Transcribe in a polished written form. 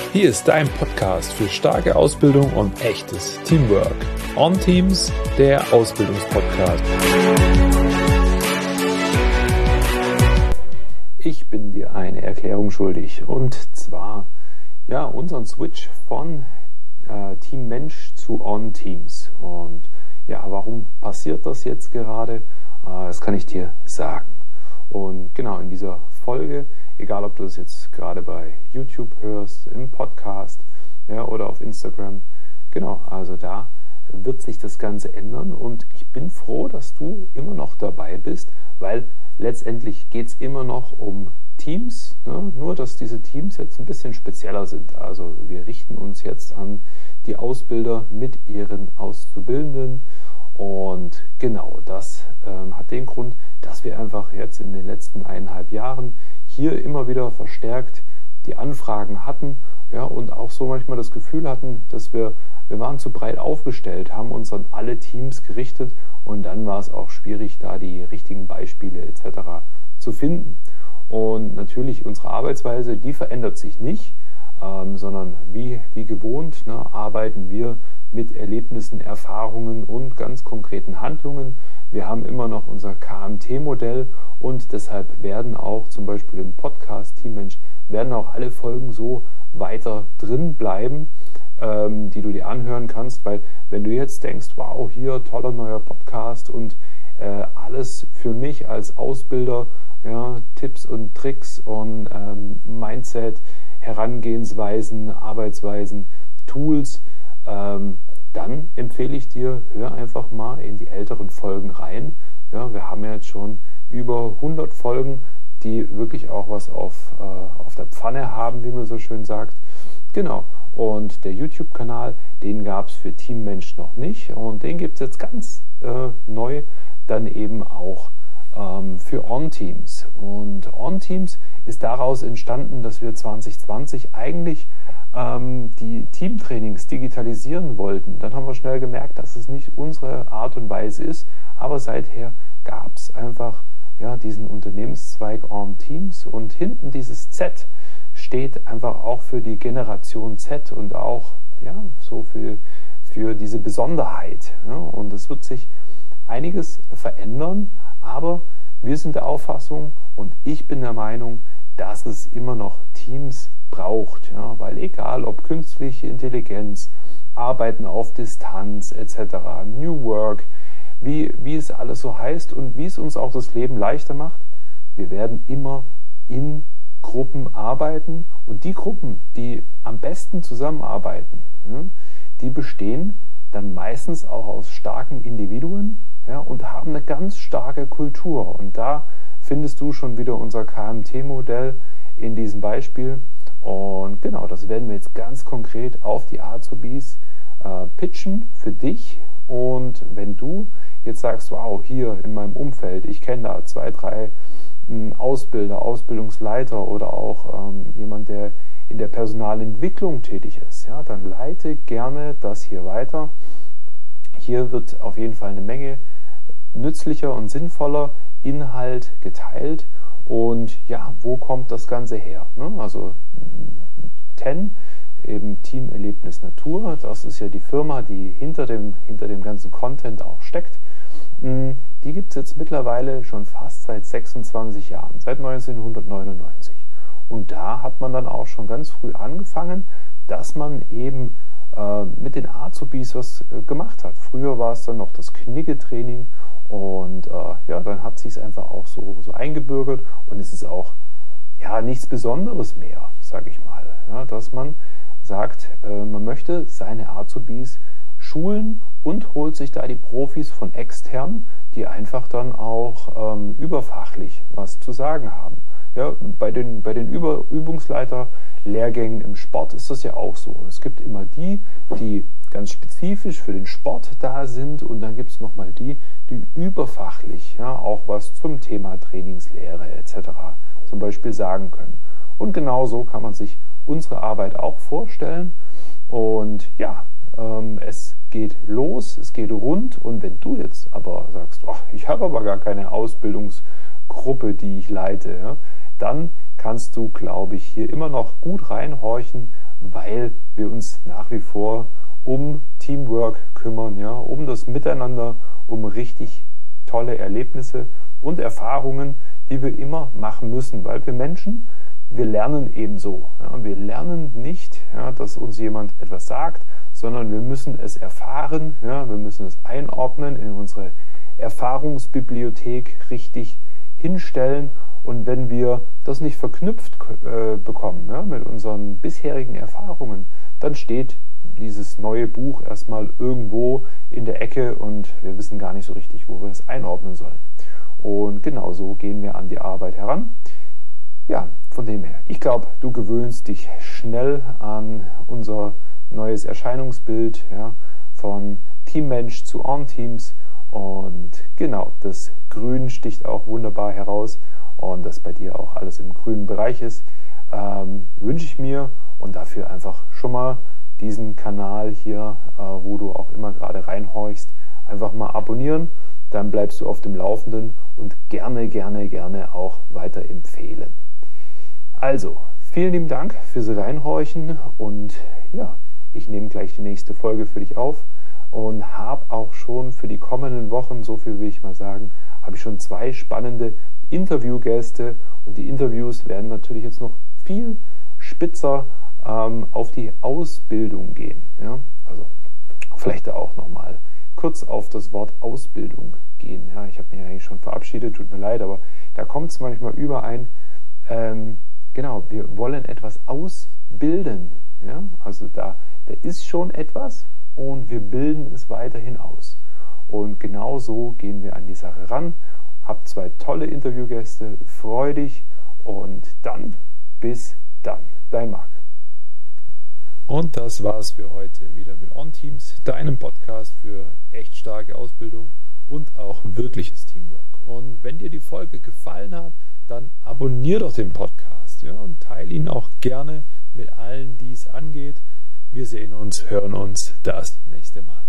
Hier ist dein Podcast für starke Ausbildung und echtes Teamwork. On Teams, der Ausbildungspodcast. Ich bin dir eine Erklärung schuldig, und zwar unseren Switch von Team Mensch zu On Teams. Und warum passiert das jetzt gerade? Das kann ich dir sagen. Und genau in dieser Folge, egal ob du das jetzt gerade bei YouTube hörst, im Podcast oder auf Instagram, also da wird sich das Ganze ändern, und ich bin froh, dass du immer noch dabei bist, weil letztendlich geht es immer noch um Teams, nur dass diese Teams jetzt ein bisschen spezieller sind. Also wir richten uns jetzt an die Ausbilder mit ihren Auszubildenden, und genau das hat den Grund, dass wir einfach jetzt in den letzten 1,5 Jahren hier immer wieder verstärkt die Anfragen hatten, und auch so manchmal das Gefühl hatten, dass wir waren zu breit aufgestellt, haben uns an alle Teams gerichtet, und dann war es auch schwierig, da die richtigen Beispiele etc. zu finden. Und natürlich unsere Arbeitsweise, die verändert sich nicht, sondern wie gewohnt arbeiten wir mit Erlebnissen, Erfahrungen und ganz konkreten Handlungen. Wir haben immer noch unser KMT-Modell, und deshalb werden auch zum Beispiel im Podcast Team Mensch werden auch alle Folgen so weiter drin bleiben, die du dir anhören kannst, weil wenn du jetzt denkst, wow, hier toller neuer Podcast und alles für mich als Ausbilder, Tipps und Tricks und Mindset, Herangehensweisen, Arbeitsweisen, Tools, dann empfehle ich dir, hör einfach mal in die älteren Folgen rein. Wir haben ja jetzt schon über 100 Folgen, die wirklich auch was auf der Pfanne haben, wie man so schön sagt. Genau. Und der YouTube-Kanal, den gab es für Team Mensch noch nicht, und den gibt es jetzt ganz neu dann eben auch für On Teams. Und On Teams ist daraus entstanden, dass wir 2020 eigentlich die Teamtrainings digitalisieren wollten. Dann haben wir schnell gemerkt, dass es nicht unsere Art und Weise ist, aber seither gab es einfach diesen Unternehmenszweig On Teams, und hinten dieses Z steht einfach auch für die Generation Z und auch so für diese Besonderheit. Und es wird sich einiges verändern, aber wir sind der Auffassung, und ich bin der Meinung, dass es immer noch Teams braucht, weil egal ob künstliche Intelligenz, Arbeiten auf Distanz etc., New Work, wie es alles so heißt und wie es uns auch das Leben leichter macht, wir werden immer in Gruppen arbeiten, und die Gruppen, die am besten zusammenarbeiten, die bestehen dann meistens auch aus starken Individuen und haben eine ganz starke Kultur. Und da findest du schon wieder unser KMT-Modell in diesem Beispiel. Und genau, das werden wir jetzt ganz konkret auf die Azubis pitchen für dich. Und wenn du jetzt sagst, wow, hier in meinem Umfeld, ich kenne da 2, 3 Ausbilder, Ausbildungsleiter oder auch jemand, der in der Personalentwicklung tätig ist, dann leite gerne das hier weiter. Hier wird auf jeden Fall eine Menge nützlicher und sinnvoller Inhalt geteilt. Und wo kommt das Ganze her? Also TEN, eben Team Erlebnis Natur, das ist ja die Firma, die hinter dem ganzen Content auch steckt. Die gibt es jetzt mittlerweile schon fast seit 26 Jahren, seit 1999. Und da hat man dann auch schon ganz früh angefangen, dass man eben mit den Azubis was gemacht hat. Früher war es dann noch das Knigge-Training, und dann hat sich es einfach auch so eingebürgert, und es ist auch nichts Besonderes mehr, sage ich mal, dass man sagt, man möchte seine Azubis schulen und holt sich da die Profis von extern, die einfach dann auch überfachlich was zu sagen haben. Bei den Übungsleiter-Lehrgängen im Sport ist das ja auch so. Es gibt immer die ganz spezifisch für den Sport da sind, und dann gibt es nochmal die überfachlich auch was zum Thema Trainingslehre etc. zum Beispiel sagen können. Und genau so kann man sich unsere Arbeit auch vorstellen. Und es geht los, es geht rund, und wenn du jetzt aber sagst, ich habe aber gar keine Ausbildungsgruppe, die ich leite, dann kannst du, glaube ich, hier immer noch gut reinhorchen, weil wir uns nach wie vor um Teamwork kümmern, ja, um das Miteinander, um richtig tolle Erlebnisse und Erfahrungen, die wir immer machen müssen, weil wir Menschen, wir lernen ebenso. Ja, wir lernen nicht, ja, dass uns jemand etwas sagt, sondern wir müssen es erfahren, ja, wir müssen es einordnen, in unsere Erfahrungsbibliothek richtig hinstellen. Und wenn wir das nicht verknüpft bekommen, ja, mit unseren bisherigen Erfahrungen, dann steht dieses neue Buch erstmal irgendwo in der Ecke und wir wissen gar nicht so richtig, wo wir es einordnen sollen. Und genau so gehen wir an die Arbeit heran. Ja, von dem her, ich glaube, du gewöhnst dich schnell an unser neues Erscheinungsbild, ja, von Teammensch zu On-Teams. Und genau, das Grün sticht auch wunderbar heraus und dass bei dir auch alles im grünen Bereich ist, wünsche ich mir, und dafür einfach schon mal diesen Kanal hier, wo du auch immer gerade reinhorchst, einfach mal abonnieren, dann bleibst du auf dem Laufenden und gerne auch weiterempfehlen. Also, vielen lieben Dank fürs Reinhorchen und ja, ich nehme gleich die nächste Folge für dich auf und habe auch schon für die kommenden Wochen, so viel will ich mal sagen, habe ich schon 2 spannende Interviewgäste und die Interviews werden natürlich jetzt noch viel spitzer auf die Ausbildung gehen. Ja? Also vielleicht da auch nochmal kurz auf das Wort Ausbildung gehen. Ja? Ich habe mich eigentlich schon verabschiedet, tut mir leid, aber da kommt es manchmal überein. Genau, wir wollen etwas ausbilden. Ja? Also da ist schon etwas und wir bilden es weiterhin aus. Und genau so gehen wir an die Sache ran. Hab 2 tolle Interviewgäste, freu dich und dann bis dann. Dein Marc. Und das war's für heute wieder mit On-Teams, deinem Podcast für echt starke Ausbildung und auch wirkliches Teamwork. Und wenn dir die Folge gefallen hat, dann abonnier doch den Podcast, ja, und teile ihn auch gerne mit allen, die es angeht. Wir sehen uns, hören uns das nächste Mal.